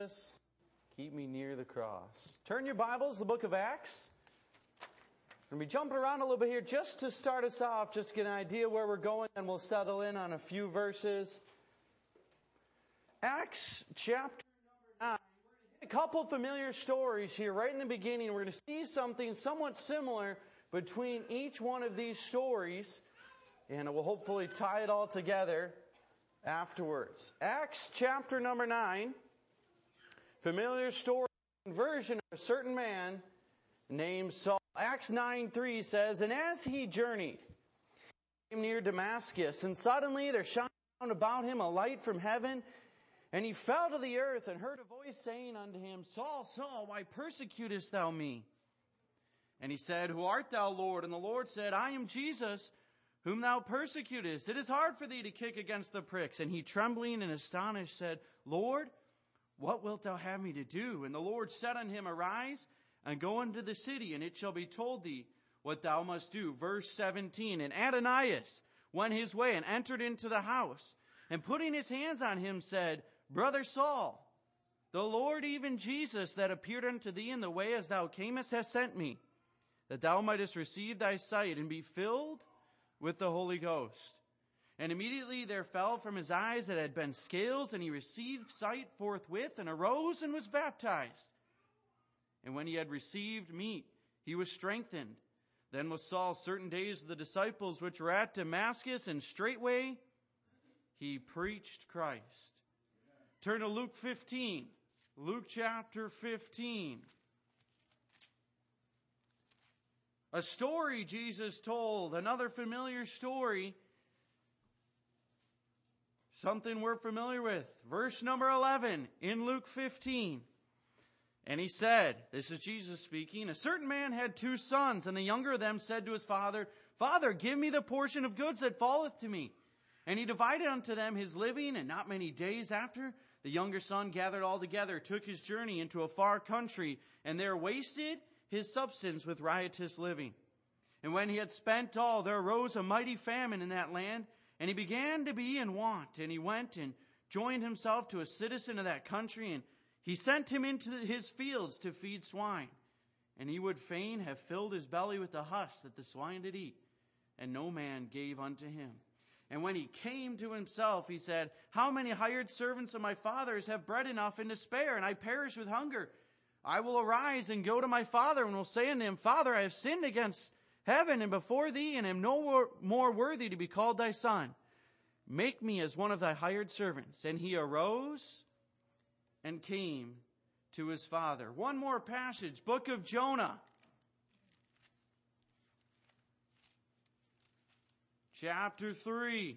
Keep me near the cross. Turn your Bibles, the book of Acts. We're going to be jumping around a little bit here just to start us off, just to get an idea where we're going, and we'll settle in on a few verses. Acts chapter number 9. We're going to hit a couple familiar stories here right in the beginning. We're going to see something somewhat similar between each one of these stories, and it will hopefully tie it all together afterwards. Acts chapter number 9. Familiar story, conversion of a certain man named Saul. Acts 9:3 says, "And as he journeyed, he came near Damascus, and suddenly there shone round about him a light from heaven, and he fell to the earth and heard a voice saying unto him, Saul, Saul, why persecutest thou me? And he said, Who art thou, Lord? And the Lord said, I am Jesus, whom thou persecutest. It is hard for thee to kick against the pricks. And he, trembling and astonished, said, Lord, what wilt thou have me to do? And the Lord said unto him, Arise, and go into the city, and it shall be told thee what thou must do. Verse 17, And Ananias went his way, and entered into the house, and putting his hands on him, said, Brother Saul, the Lord, even Jesus, that appeared unto thee in the way as thou camest, has sent me, that thou mightest receive thy sight, and be filled with the Holy Ghost. And immediately there fell from his eyes that had been scales, and he received sight forthwith, and arose and was baptized. And when he had received meat, he was strengthened. Then was Saul certain days with the disciples which were at Damascus, and straightway he preached Christ." Turn to Luke 15. Luke chapter 15. A story Jesus told, another familiar story. Something we're familiar with. Verse number 11 in Luke 15. And he said, this is Jesus speaking, A certain man had 2 sons, and the younger of them said to his father, Father, give me the portion of goods that falleth to me. And he divided unto them his living, and not many days after, the younger son gathered all together, took his journey into a far country, and there wasted his substance with riotous living. And when he had spent all, there arose a mighty famine in that land, and he began to be in want. And he went and joined himself to a citizen of that country, and he sent him into his fields to feed swine. And he would fain have filled his belly with the husk that the swine did eat, and no man gave unto him. And when he came to himself, he said, How many hired servants of my father's have bread enough and to spare, and I perish with hunger? I will arise and go to my father, and will say unto him, Father, I have sinned against heaven and before thee, and am no more worthy to be called thy son. Make me as one of thy hired servants. And he arose and came to his father. One more passage, book of Jonah. Chapter 3.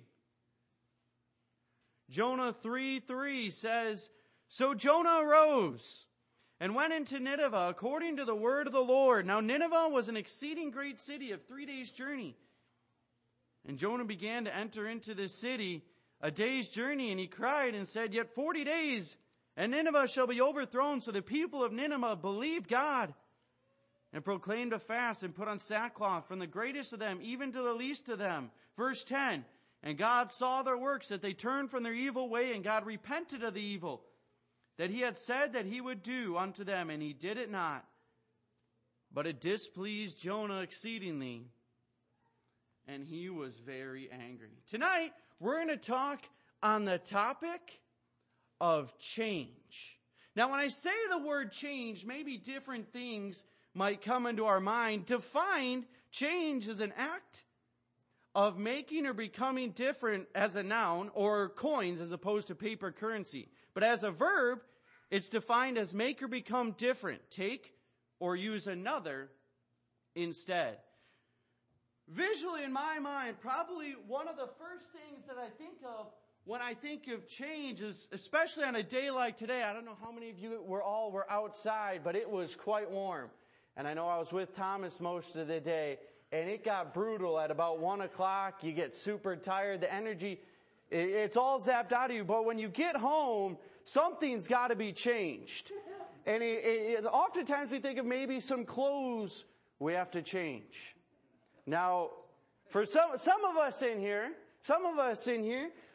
Jonah 3:3 says, So Jonah arose and went into Nineveh according to the word of the Lord. Now Nineveh was an exceeding great city of 3 days' journey. And Jonah began to enter into this city a day's journey, and he cried and said, Yet 40 days, and Nineveh shall be overthrown. So the people of Nineveh believed God, and proclaimed a fast, and put on sackcloth, from the greatest of them even to the least of them. Verse 10, And God saw their works, that they turned from their evil way, and God repented of the evil that he had said that he would do unto them, and he did it not. But it displeased Jonah exceedingly, and he was very angry. Tonight, we're going to talk on the topic of change. Now, when I say the word change, maybe different things might come into our mind. Defined, change is an act of making or becoming different as a noun, or coins as opposed to paper currency. But as a verb, it's defined as make or become different, take or use another instead. Visually, in my mind, probably one of the first things that I think of when I think of change is, especially on a day like today, I don't know how many of you were outside, but it was quite warm. And I know I was with Thomas most of the day, and it got brutal at about 1 o'clock. You get super tired. The energy, it's all zapped out of you. But when you get home, something's got to be changed. And oftentimes we think of maybe some clothes we have to change. Now, for some of us in here,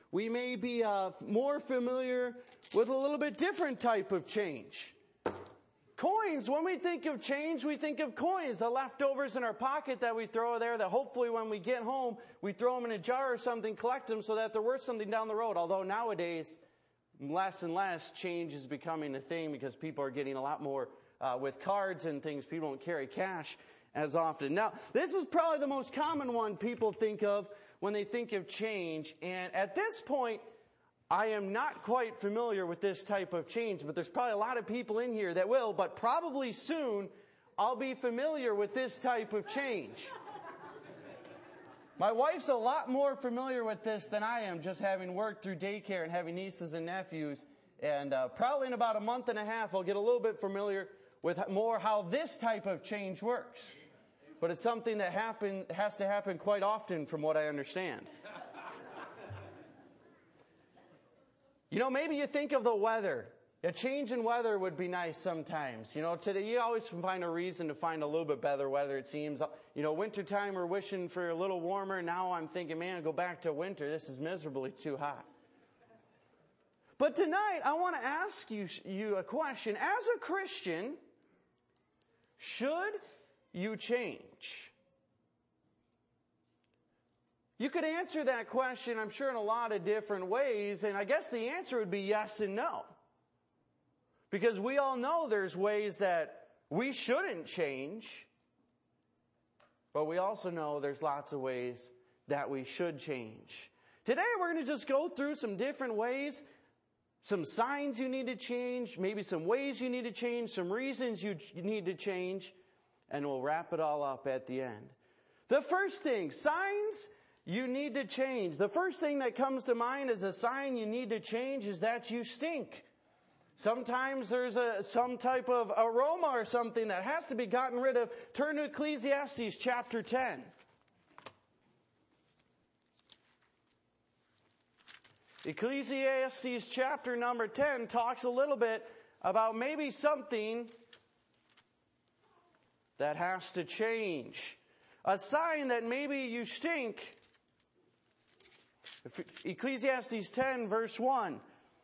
we may be more familiar with a little bit different type of change. Coins, when we think of change, we think of coins, the leftovers in our pocket that we throw there, that hopefully when we get home, we throw them in a jar or something, collect them so that they're worth something down the road. Although nowadays, less and less change is becoming a thing because people are getting a lot more with cards and things. People don't carry cash as often. Now, this is probably the most common one people think of when they think of change. And at this point, I am not quite familiar with this type of change, but there's probably a lot of people in here that will, but probably soon I'll be familiar with this type of change. My wife's a lot more familiar with this than I am, just having worked through daycare and having nieces and nephews. And probably in about a month and a half, I'll get a little bit familiar with more how this type of change works. But it's something that has to happen quite often from what I understand. You know, maybe you think of the weather. A change in weather would be nice sometimes. You know, today you always find a reason to find a little bit better weather, it seems. You know, wintertime we're wishing for a little warmer. Now I'm thinking, man, go back to winter. This is miserably too hot. But tonight I want to ask you a question. As a Christian, should you change? You could answer that question, I'm sure, in a lot of different ways, and I guess the answer would be yes and no. Because we all know there's ways that we shouldn't change, but we also know there's lots of ways that we should change. Today we're going to just go through some different ways, some signs you need to change, maybe some ways you need to change, some reasons you need to change, and we'll wrap it all up at the end. The first thing, signs you need to change. The first thing that comes to mind as a sign you need to change is that you stink. Sometimes there's some type of aroma or something that has to be gotten rid of. Turn to Ecclesiastes chapter 10. Ecclesiastes chapter number 10 talks a little bit about maybe something that has to change. A sign that maybe you stink. Ecclesiastes 10 verse 1.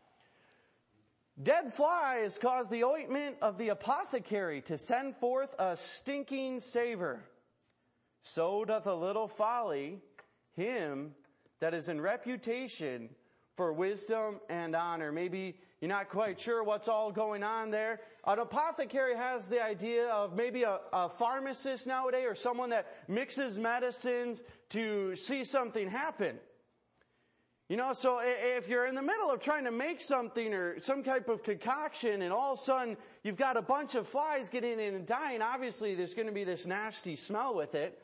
Dead flies cause the ointment of the apothecary to send forth a stinking savor. So doth a little folly him that is in reputation for wisdom and honor. Maybe you're not quite sure what's all going on there. An apothecary has the idea of maybe a pharmacist nowadays, or someone that mixes medicines to see something happen. You know, so if you're in the middle of trying to make something or some type of concoction and all of a sudden you've got a bunch of flies getting in and dying, obviously there's going to be this nasty smell with it.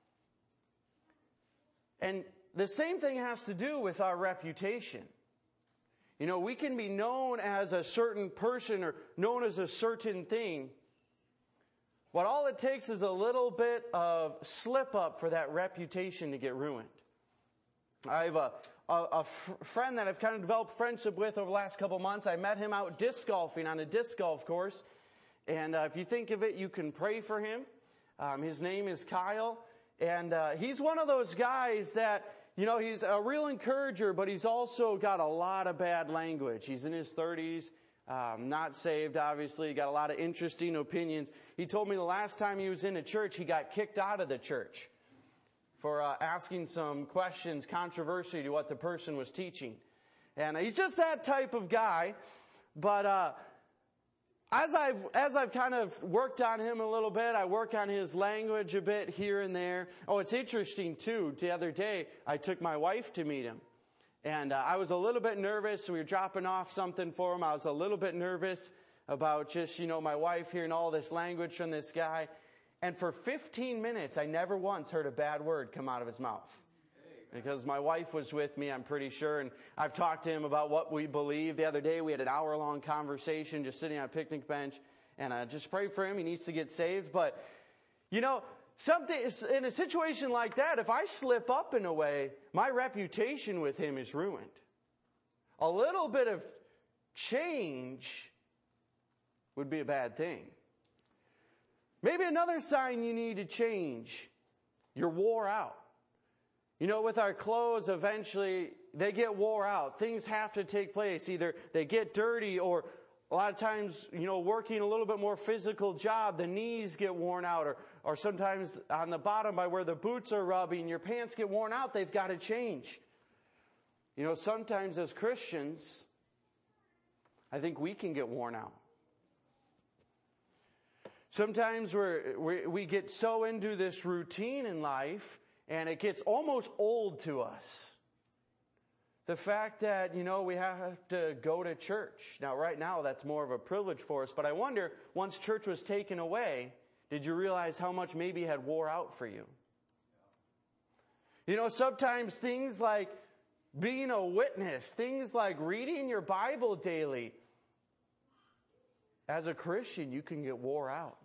And the same thing has to do with our reputation. You know, we can be known as a certain person or known as a certain thing, but all it takes is a little bit of slip up for that reputation to get ruined. I have a friend that I've kind of developed friendship with over the last couple months. I met him out disc golfing on a disc golf course. And if you think of it, you can pray for him. His name is Kyle. And he's one of those guys that, you know, he's a real encourager, but he's also got a lot of bad language. He's in his 30s, not saved, obviously. Got a lot of interesting opinions. He told me the last time he was in a church, he got kicked out of the church for asking some questions controversial to what the person was teaching. And he's just that type of guy. But as I've kind of worked on him a little bit, I work on his language a bit here and there. Oh, it's interesting too. The other day, I took my wife to meet him. And I was a little bit nervous. We were dropping off something for him. I was a little bit nervous about just, you know, my wife hearing all this language from this guy. And for 15 minutes, I never once heard a bad word come out of his mouth. Because my wife was with me, I'm pretty sure, and I've talked to him about what we believe. The other day, we had an hour-long conversation just sitting on a picnic bench, and I just prayed for him. He needs to get saved. But, you know, something in a situation like that, if I slip up in a way, my reputation with him is ruined. A little bit of change would be a bad thing. Maybe another sign you need to change. You're wore out. You know, with our clothes, eventually they get wore out. Things have to take place. Either they get dirty, or a lot of times, working a little bit more physical job, the knees get worn out, or sometimes on the bottom by where the boots are rubbing, your pants get worn out. They've got to change. Sometimes as Christians, I think we can get worn out. Sometimes we get so into this routine in life, and it gets almost old to us. The fact that, we have to go to church. Now, right now, that's more of a privilege for us. But I wonder, once church was taken away, did you realize how much maybe had wore out for you? Sometimes things like being a witness, things like reading your Bible daily, as a Christian, you can get wore out.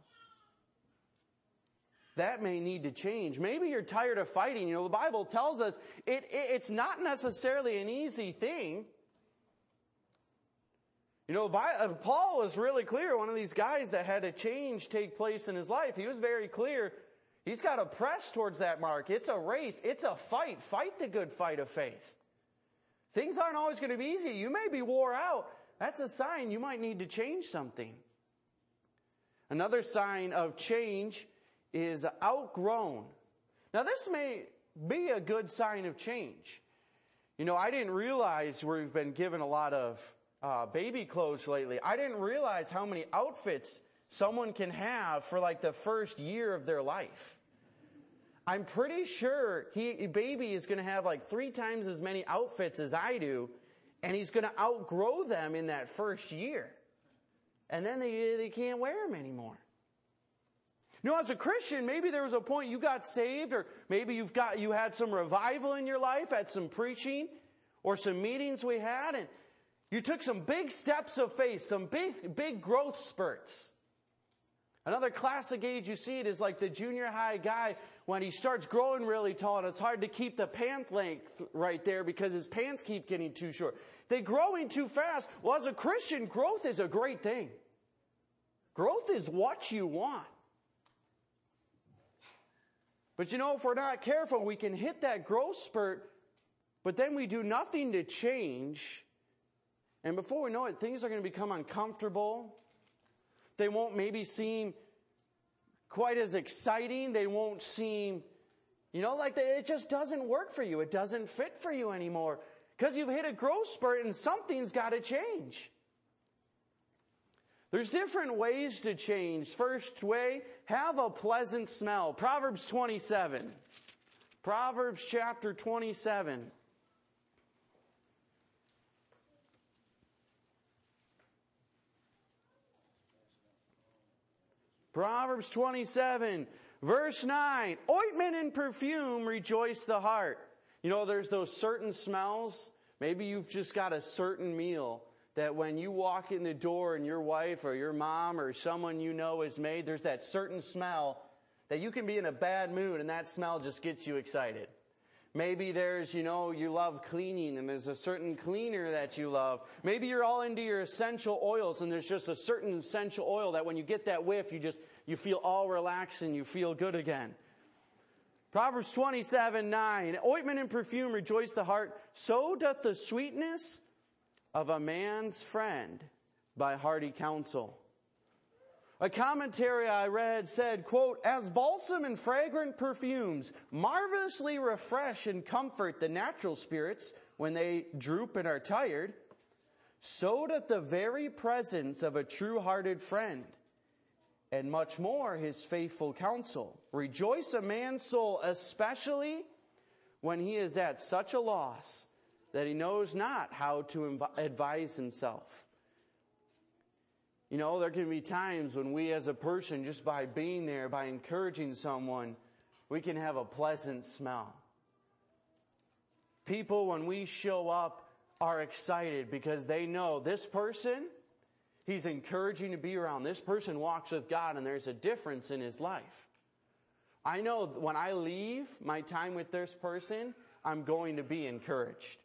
That may need to change. Maybe you're tired of fighting. The Bible tells us it's not necessarily an easy thing. Paul was really clear. One of these guys that had a change take place in his life, he was very clear. He's got to press towards that mark. It's a race. It's a fight. Fight the good fight of faith. Things aren't always going to be easy. You may be wore out. That's a sign you might need to change something. Another sign of change is outgrown. Now, this may be a good sign of change. I didn't realize we've been given a lot of baby clothes lately. I didn't realize how many outfits someone can have for like the first year of their life. I'm pretty sure baby is going to have like 3 times as many outfits as I do, and he's going to outgrow them in that first year. And then they can't wear them anymore. As a Christian, maybe there was a point you got saved, or maybe you had some revival in your life at some preaching or some meetings we had, and you took some big steps of faith, some big growth spurts. Another classic age you see it is like the junior high guy when he starts growing really tall, and it's hard to keep the pant length right there because his pants keep getting too short. They're growing too fast. Well, as a Christian, growth is a great thing. Growth is what you want. But if we're not careful, we can hit that growth spurt, but then we do nothing to change. And before we know it, things are going to become uncomfortable. They won't maybe seem quite as exciting. They won't seem, it just doesn't work for you. It doesn't fit for you anymore. Because you've hit a growth spurt and something's got to change. There's different ways to change. First way, have a pleasant smell. Proverbs 27. Proverbs chapter 27. Proverbs 27, verse 9. Ointment and perfume rejoice the heart. There's those certain smells. Maybe you've just got a certain meal that when you walk in the door and your wife or your mom or someone is made, there's that certain smell that you can be in a bad mood and that smell just gets you excited. Maybe there's, you love cleaning and there's a certain cleaner that you love. Maybe you're all into your essential oils and there's just a certain essential oil that when you get that whiff, you feel all relaxed and you feel good again. Proverbs 27:9, ointment and perfume rejoice the heart, so doth the sweetness of a man's friend by hearty counsel. A commentary I read said, quote, as balsam and fragrant perfumes marvelously refresh and comfort the natural spirits when they droop and are tired, so doth the very presence of a true-hearted friend, and much more his faithful counsel. Rejoice a man's soul, especially when he is at such a loss that he knows not how to advise himself. There can be times when we as a person, just by being there, by encouraging someone, we can have a pleasant smell. People, when we show up, are excited because they know this person, he's encouraging to be around. This person walks with God and there's a difference in his life. I know when I leave my time with this person, I'm going to be encouraged.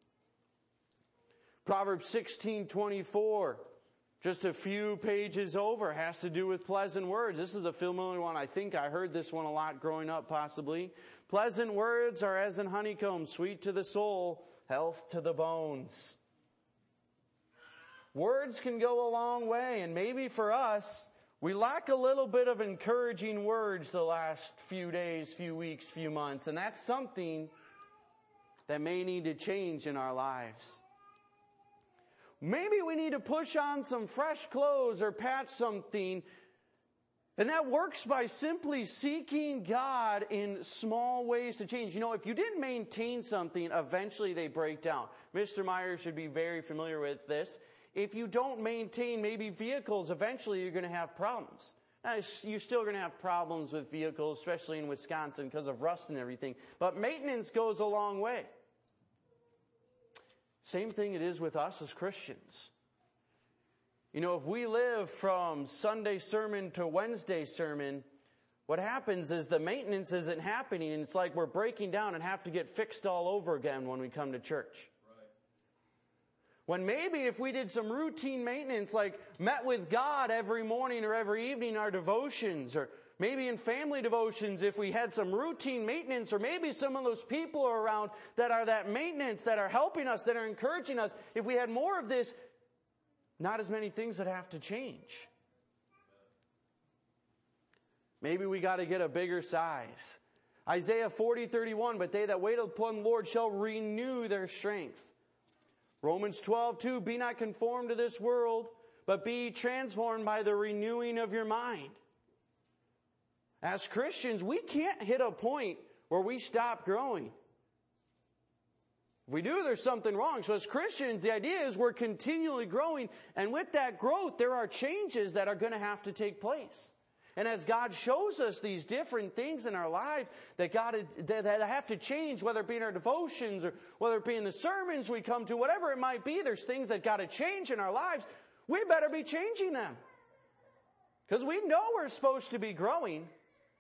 Proverbs 16:24, just a few pages over, has to do with pleasant words. This is a familiar one. I think I heard this one a lot growing up, possibly. Pleasant words are as an honeycomb, sweet to the soul, health to the bones. Words can go a long way, and maybe for us, we lack a little bit of encouraging words the last few days, few weeks, few months, and that's something that may need to change in our lives. Maybe we need to push on some fresh clothes or patch something, and that works by simply seeking God in small ways to change. You know, if you didn't maintain something, eventually they break down. Mr. Myers should be very familiar with this. If you don't maintain maybe vehicles, eventually you're going to have problems. Now, you're still going to have problems with vehicles, especially in Wisconsin because of rust and everything. But maintenance goes a long way. Same thing it is with us as Christians. You know, if we live from Sunday sermon to Wednesday sermon, what happens is the maintenance isn't happening, and it's like we're breaking down and have to get fixed all over again when we come to church. When maybe if we did some routine maintenance, like met with God every morning or every evening in our devotions, or maybe in family devotions, if we had some routine maintenance, or maybe some of those people are around that are that maintenance, that are helping us, that are encouraging us, if we had more of this, not as many things would have to change. Maybe we got to get a bigger size. Isaiah 40:31, but they that wait upon the Lord shall renew their strength. Romans 12:2, be not conformed to this world, but be transformed by the renewing of your mind. As Christians, we can't hit a point where we stop growing. If we do, there's something wrong. So as Christians, the idea is we're continually growing, and with that growth, there are changes that are going to have to take place. And as God shows us these different things in our life that have to change, whether it be in our devotions or whether it be in the sermons we come to, whatever it might be, there's things that got to change in our lives. We better be changing them. Because we know we're supposed to be growing.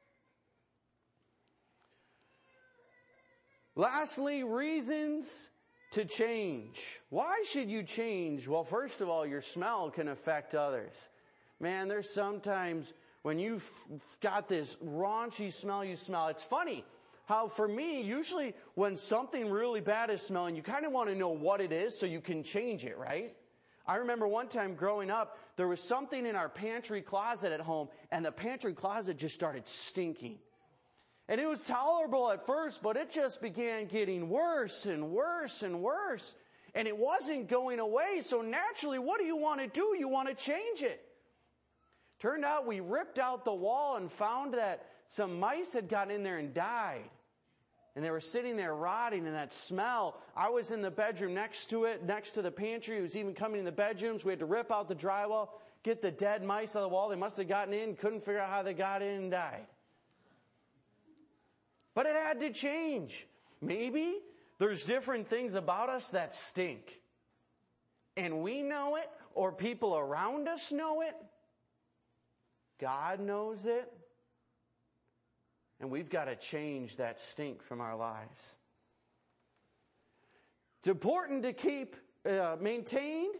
Lastly, reasons to change. Why should you change? Well, first of all, your smell can affect others. Man, there's sometimes when you've got this raunchy smell you smell. It's funny how for me, usually when something really bad is smelling, you kind of want to know what it is so you can change it, right? I remember one time growing up, there was something in our pantry closet at home, and the pantry closet just started stinking. And it was tolerable at first, but it just began getting worse and worse and worse. And it wasn't going away, so naturally, what do you want to do? You want to change it. Turned out we ripped out the wall and found that some mice had gotten in there and died. And they were sitting there rotting, and that smell. I was in the bedroom next to it, next to the pantry. It was even coming in the bedrooms. We had to rip out the drywall, get the dead mice out of the wall. They must have gotten in, couldn't figure out how they got in and died. But it had to change. Maybe there's different things about us that stink. And we know it, or people around us know it. God knows it. And we've got to change that stink from our lives. It's important to keep maintained.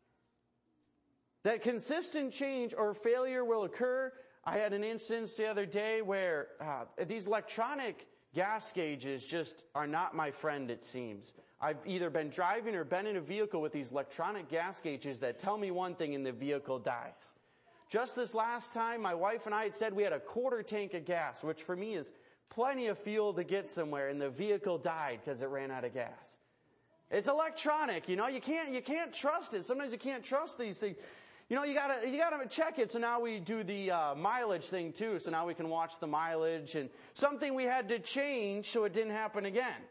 That consistent change or failure will occur. I had an instance the other day where these electronic gas gauges just are not my friend, it seems. I've either been driving or been in a vehicle with these electronic gas gauges that tell me one thing and the vehicle dies. Just this last time, my wife and I had said we had a quarter tank of gas, which for me is plenty of fuel to get somewhere, and the vehicle died because it ran out of gas. It's electronic, you know, you can't trust it. Sometimes you can't trust these things. You know, you gotta check it. So now we do the mileage thing too. So now we can watch the mileage, and something we had to change so it didn't happen again.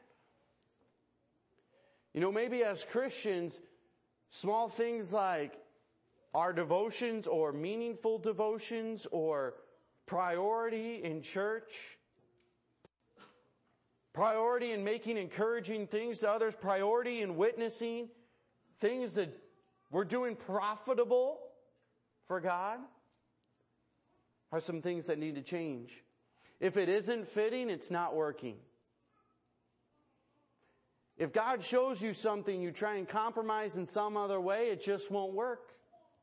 You know, maybe as Christians, small things like our devotions or meaningful devotions or priority in church, priority in making encouraging things to others, priority in witnessing, things that we're doing profitable for God, are some things that need to change. If it isn't fitting, it's not working. If God shows you something, you try and compromise in some other way, it just won't work.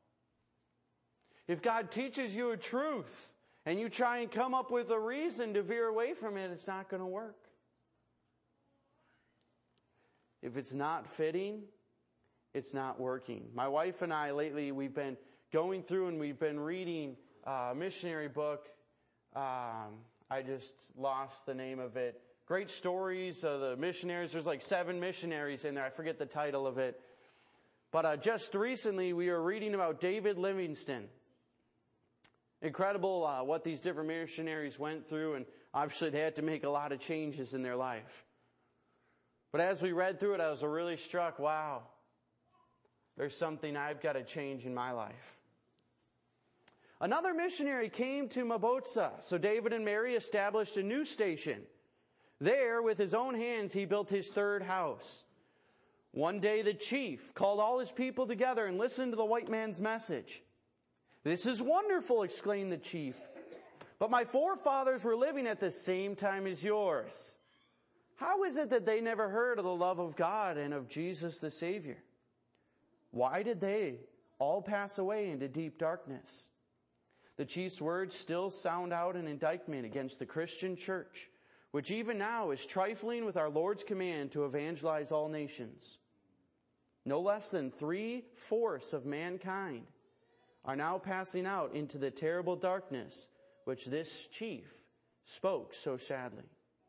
If God teaches you a truth and you try and come up with a reason to veer away from it, it's not going to work. if it's not fitting, it's not working. My wife and I lately, we've been going through and we've been reading a missionary book. I just lost the name of it. Great stories of the missionaries. There's like 7 missionaries in there. I forget the title of it. But just recently we were reading about David Livingstone. Incredible what these different missionaries went through, and obviously they had to make a lot of changes in their life. But as we read through it, I was really struck, wow, there's something I've got to change in my life. Another missionary came to Mabotsa, so David and Mary established a new station. There, with his own hands, he built his 3rd house. One day the chief called all his people together and listened to the white man's message. "This is wonderful," exclaimed the chief. "But my forefathers were living at the same time as yours. How is it that they never heard of the love of God and of Jesus the Savior? Why did they all pass away into deep darkness?" The chief's words still sound out an indictment against the Christian church, which even now is trifling with our Lord's command to evangelize all nations. No less than 3/4 of mankind are now passing out into the terrible darkness which this chief spoke so sadly.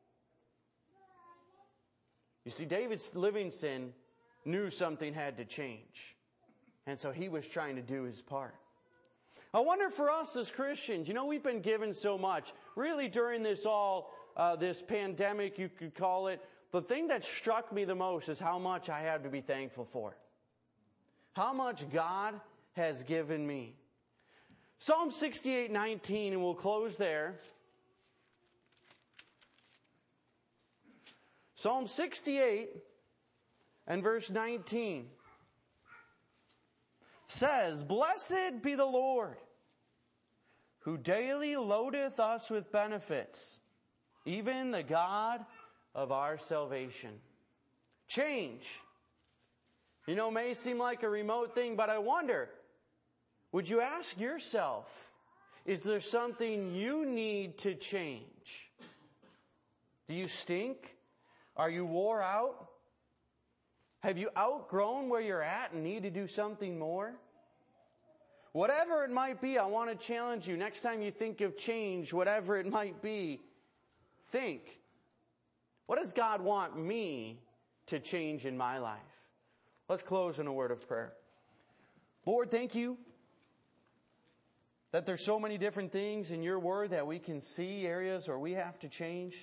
You see, David Livingstone knew something had to change, and so he was trying to do his part. I wonder for us as Christians, we've been given so much. Really during this pandemic, you could call it, the thing that struck me the most is how much I have to be thankful for. How much God has given me. Psalm 68:19, and we'll close there. Psalm 68 and verse 19 says, "Blessed be the Lord, who daily loadeth us with benefits, even the God of our salvation." Change. May seem like a remote thing, but I wonder, would you ask yourself, is there something you need to change? Do you stink? Are you wore out? Have you outgrown where you're at and need to do something more? Whatever it might be, I want to challenge you. Next time you think of change, whatever it might be, think, what does God want me to change in my life? Let's close in a word of prayer. Lord, thank you that there's so many different things in your word that we can see areas where we have to change.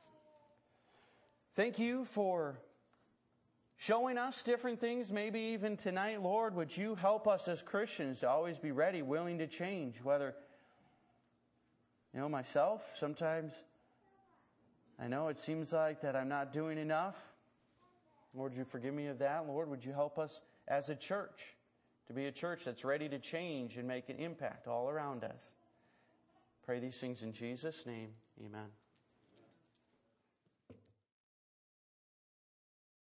Thank you for showing us different things, maybe even tonight. Lord, would you help us as Christians to always be ready, willing to change, whether, myself, sometimes I know it seems like that I'm not doing enough. Lord, would you forgive me of that? Lord, would you help us as a church to be a church that's ready to change and make an impact all around us? Pray these things in Jesus' name. Amen.